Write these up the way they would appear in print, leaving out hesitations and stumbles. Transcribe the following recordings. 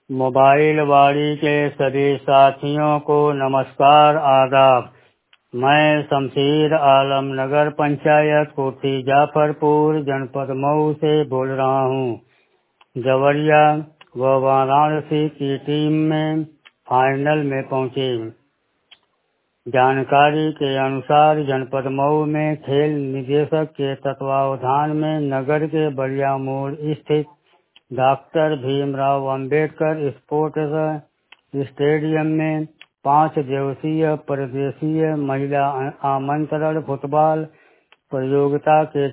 Mobile वाणी के सभी साथियों को नमस्कार आदाब। मैं शमशीर आलम नगर पंचायत कोठी जाफरपुर जनपद मऊ से बोल रहा हूँ। जवरिया व वाराणसी की टीम में फाइनल में पहुंचे। जानकारी के अनुसार जनपद मऊ में खेल निदेशक के तत्वावधान में नगर के बलिया मोड़ स्थित doctor Bhimrao Ambedkar sports stadium में 5 दिवसीय प्रदेशीय महिला आमंत्रण फुटबॉल प्रतियोगिता के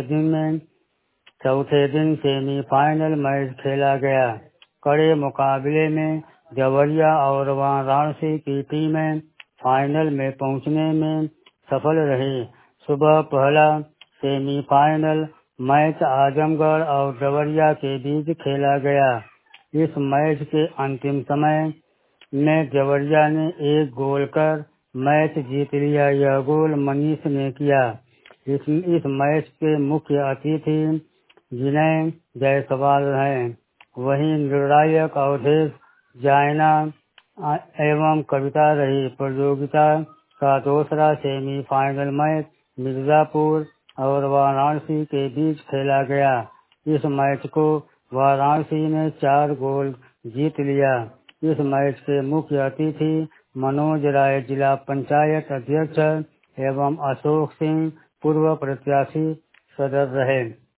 चौथे दिन सेमीफाइनल मैच खेला गया। कड़े मुकाबले में जवरिया और वाराणसी की टीमें फाइनल में पहुंचने में सफल रही। सुबह पहला सेमीफाइनल मैच आजमगढ़ और जवरिया के बीच खेला गया। इस मैच के अंतिम समय में जवरिया ने 1 गोल कर मैच जीत लिया। यह गोल मनीष ने किया। इस मैच के मुख्य अतिथि विनय जायसवाल हैं। वहीं निर्णायक अवधेश जायना एवं कविता रही। प्रतियोगिता का दूसरा सेमीफाइनल मैच मिर्जापुर और वाराणसी के बीच खेला गया। इस मैच को वाराणसी ने 4 गोल जीत लिया। इस मैच के मुख्य अतिथि मनोज राय जिला पंचायत अध्यक्ष एवं अशोक सिंह पूर्व प्रत्याशी सदस्य रहे।